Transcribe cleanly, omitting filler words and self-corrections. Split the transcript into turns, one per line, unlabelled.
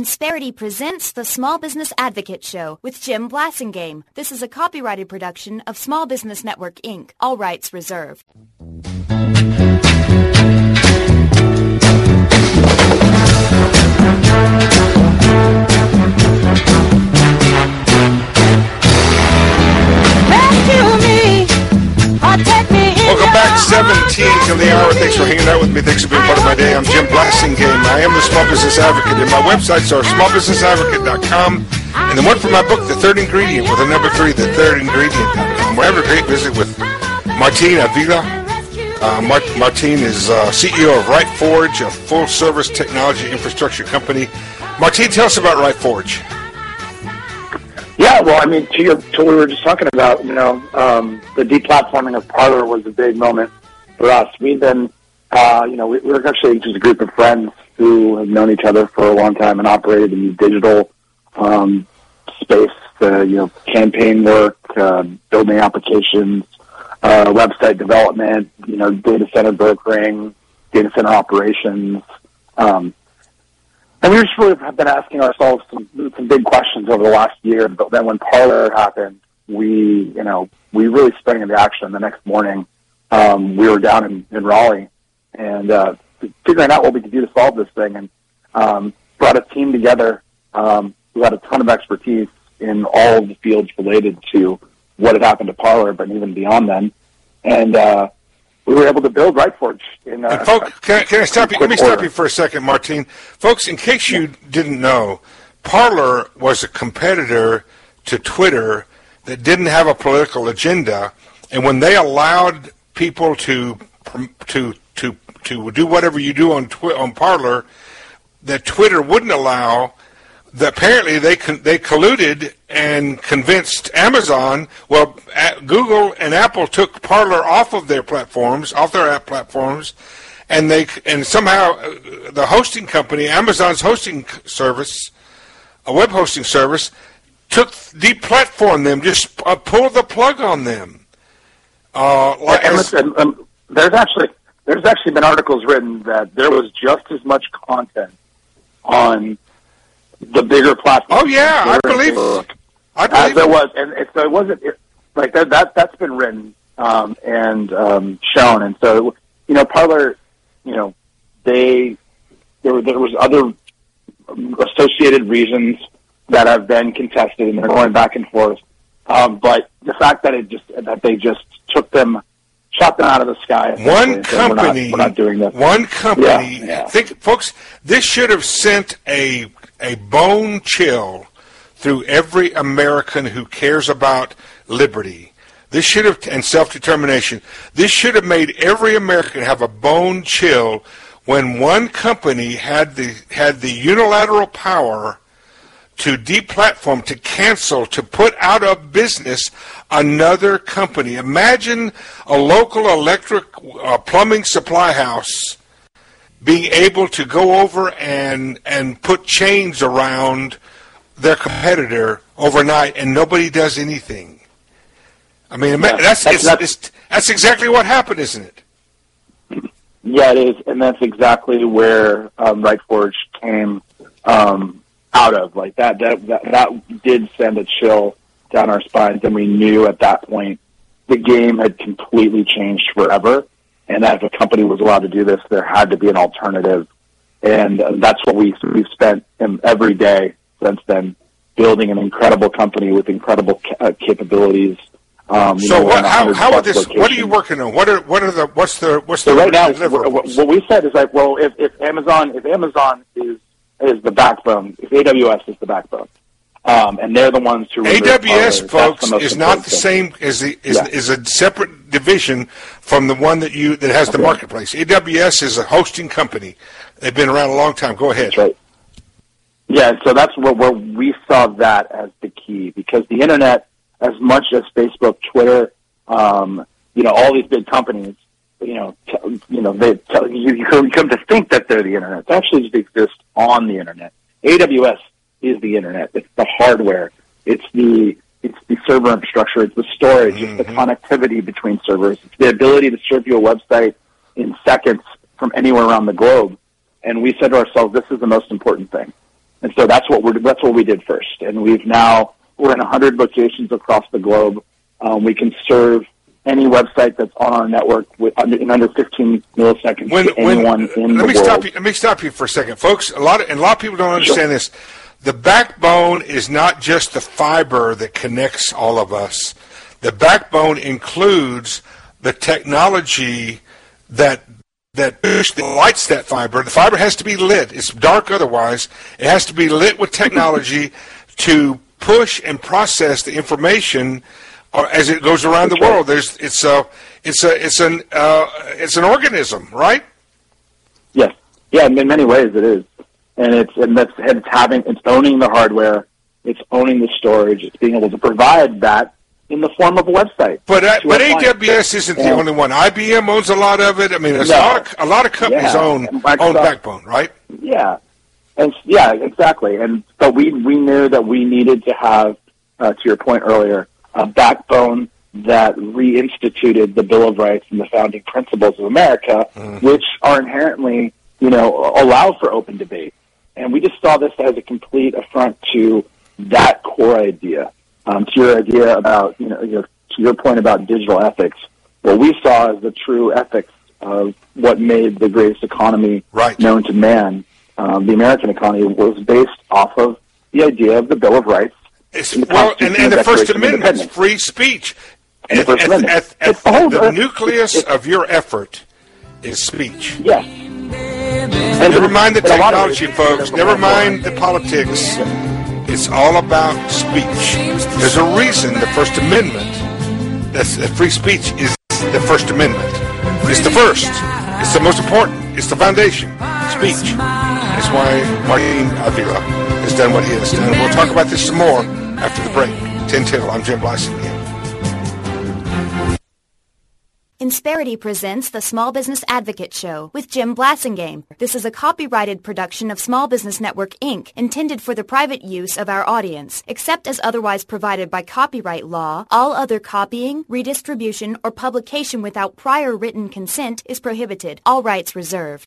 Insperity presents the Small Business Advocate Show with Jim Blasingame. This is a copyrighted production of Small Business Network, Inc. All rights reserved.
Welcome back, 17 till the hour. Thanks for hanging out with me. Thanks for being part of my day. I'm Jim Blasingame. I am the Small Business Advocate, and my websites are smallbusinessadvocate.com, and the one for my book, The Third Ingredient, with a number 3, thethirdingredient.com. We're having a great visit with Martin Avila. Martin is CEO of RightForge, a full-service technology infrastructure company. Martin, tell us about RightForge.
Yeah, well, I mean, to what we were just talking about, the deplatforming of Parler was a big moment for us. We've been, we were actually just a group of friends who have known each other for a long time and operated in the digital space, campaign work, building applications, website development, data center brokering, data center operations. And we just really have been asking ourselves some big questions over the last year. But then when Parler happened, we really sprang into action. The next morning, we were down in Raleigh and figuring out what we could do to solve this thing, and brought a team together who had a ton of expertise in all of the fields related to what had happened to Parler, but even beyond then. And we were able to build RightForge.
Folks, can I stop you? Let me stop you for a second, Martin. Folks, in case you didn't know, Parler was a competitor to Twitter that didn't have a political agenda, and when they allowed people to do whatever you do on Parler, that Twitter wouldn't allow. Apparently, they colluded and convinced Amazon. Well, Google and Apple took Parler off of their platforms, off their app platforms, and somehow the hosting company, Amazon's hosting service, a web hosting service, deplatformed them, just pulled the plug on them.
There's actually been articles written that there was just as much content on the bigger platform.
Oh yeah, I believe
as there was, and so it wasn't like that. That's been written and shown, and so Parler, there was other associated reasons that have been contested, and they're going back and forth. But the fact that they just shot them out of the sky.
One company,
we're not doing this.
One company.
Yeah.
Think, folks, this should have sent a bone chill through every American who cares about liberty. This should have, and self-determination. This should have made every American have a bone chill when one company had the unilateral power to deplatform, to cancel, to put out of business another company. Imagine a local electric plumbing supply house being able to go over and put chains around their competitor overnight, and nobody does anything. I mean, that's exactly what happened, isn't it?
Yeah, it is, and that's exactly where RightForge came out of. Like that did send a chill down our spines, and we knew at that point the game had completely changed forever. And that if a company was allowed to do this, there had to be an alternative. And that's what we've spent every day since then, building an incredible company with incredible capabilities.
So how would this? What are you working on? What's the?
So right now, what we said is like, well, if Amazon is the backbone, if AWS is the backbone, and they're the ones who
AWS, folks, is not the same is a separate division from the one that has the marketplace. AWS is a hosting company. They've been around a long time. Go ahead.
That's right. Yeah, so that's where we saw that as the key, because the internet, as much as Facebook, Twitter, all these big companies, they tell you come to think that they're the internet. They actually just exist on the internet. AWS is the internet. It's the hardware. It's the server infrastructure. It's the storage. It's the connectivity between servers. It's the ability to serve you a website in seconds from anywhere around the globe. And we said to ourselves, this is the most important thing. And so that's what we did first. And we're in 100 locations across the globe. We can serve any website that's on our network in under 15 milliseconds to anyone in the world.
Let me stop you for a second, folks. A lot of people don't understand this. The backbone is not just the fiber that connects all of us. The backbone includes the technology that lights that fiber. The fiber has to be lit. It's dark otherwise. It has to be lit with technology to push and process the information as it goes around the world. It's an organism, right?
Yes. Yeah. In many ways, it is, and it's owning the hardware. It's owning the storage. It's being able to provide that in the form of a website.
But AWS isn't the only one. IBM owns a lot of it. I mean, a lot of companies own Backbone, right?
Yeah, exactly. But we knew that we needed to have, to your point earlier, a backbone that reinstituted the Bill of Rights and the founding principles of America, which are inherently, allow for open debate. And we just saw this as a complete affront to that core idea. To your idea about, to your point about digital ethics, what we saw as the true ethics of what made the greatest economy known to man, the American economy, was based off of the idea of the Bill of Rights.
And the First Amendment, free speech.
And the First Amendment.
The nucleus of your effort is speech.
Yes.
Never mind the technology, folks. Never mind the politics. It's all about speech. There's a reason the First Amendment, free speech is the First Amendment. It's the first. It's the most important. It's the foundation. Speech. That's why Martin Avila has done what he has done. We'll talk about this some more after the break. 10 till. I'm Jim Blasingame.
Insperity presents the Small Business Advocate Show with Jim Blasingame. This is a copyrighted production of Small Business Network, Inc., intended for the private use of our audience. Except as otherwise provided by copyright law, all other copying, redistribution, or publication without prior written consent is prohibited. All rights reserved.